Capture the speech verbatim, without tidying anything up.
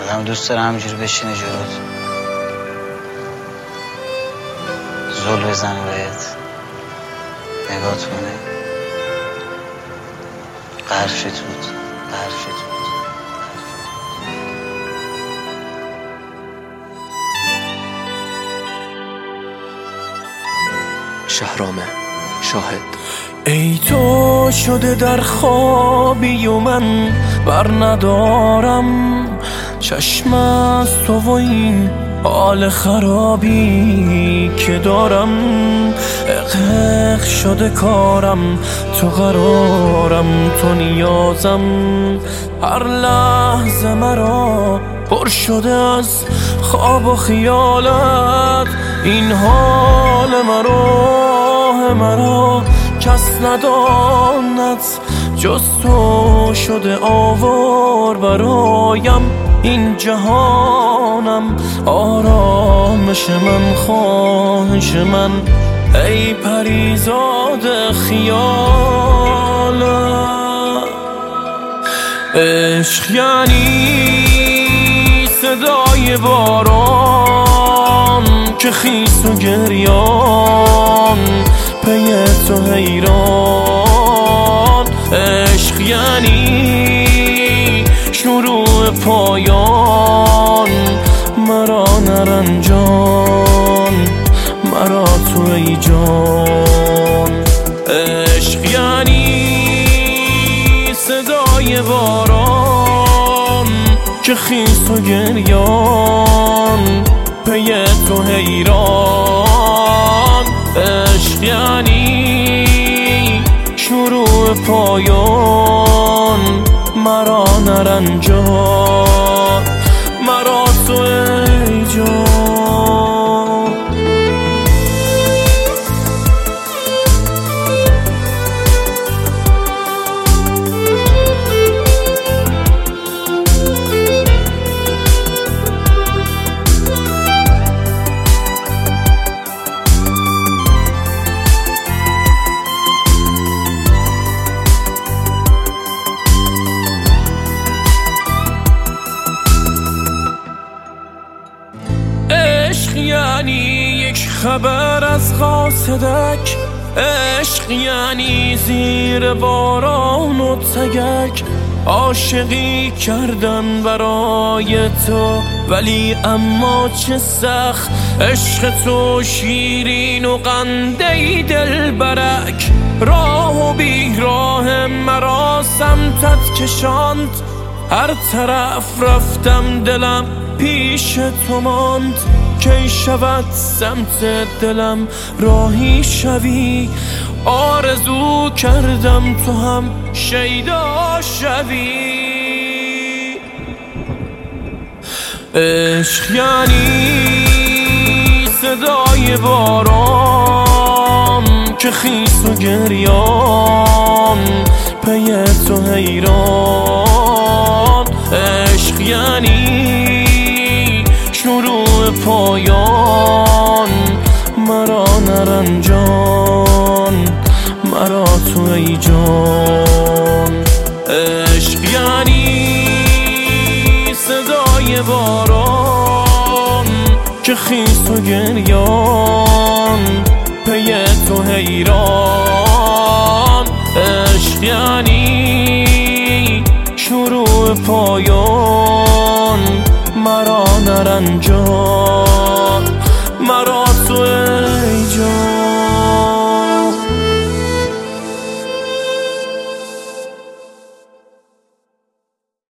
آدم دوست داره همینجوری بشینه جلوت، زل بزنه بهت، نگات کنه، قرشت بود قرشت بود. شهرامه شاهد. ای تو شده در خوابی و من بر ندارم چشم از تو و این حال خرابی که دارم. اقق شده کارم، تو قرارم، تو نیازم. هر لحظه مرا پر شده از خواب و خیالت. این حال مرا مرا کس نداند جز تو شده آوار برایم. این جهانم آرامش من، خواهش من. ای پریزاد خیالم، عشق یعنی صدای باران که خیس و گریان پی تو حیران. عشق یعنی شروع پایان، مرا نرنجان، مرا تو ای جان. عشق یعنی صدای باران که خیس و گریان پی تو حیران. عشق یعنی شروع پایان، مرا نرنجان، مرا تو ای جان. عشق یعنی یک خبر از قاصدک. عشق یعنی زیر باران و تگک. عاشقی کردن برای تو ولی اما چه سخت. عشق تو شیرین و قنده‌ای دلبرک. راه و بیراه مرا سمتت کشاند. هر طرف رفتم دلم پیش تو ماند. کی شود سمت دلم راهی شوی. آرزو کردم تو هم شیدا شوی. عشق یعنی صدای باران که خیس و گریان پی تو حیران. عشق یعنی شروع پایان، مرا نرنجان، مرا تو ای جان. عشق یعنی صدای باران که خیس و گریان پی تو حیران. عشق یعنی شروع پایان، مرا نرنجان، مرا